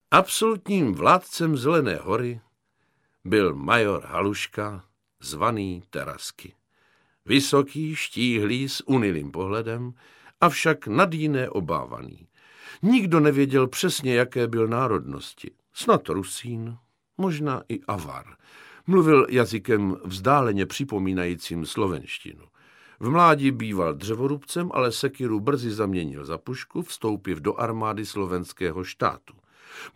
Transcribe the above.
Absolutním vládcem Zelené hory byl major Haluška, zvaný Terasky. Vysoký, štíhlý, s unilým pohledem, avšak nad jiné obávaný. Nikdo nevěděl přesně, jaké byl národnosti. Snad Rusín, možná i Avar. Mluvil jazykem vzdáleně připomínajícím slovenštinu. V mládí býval dřevorubcem, ale sekiru brzy zaměnil za pušku, vstoupil do armády slovenského štátu.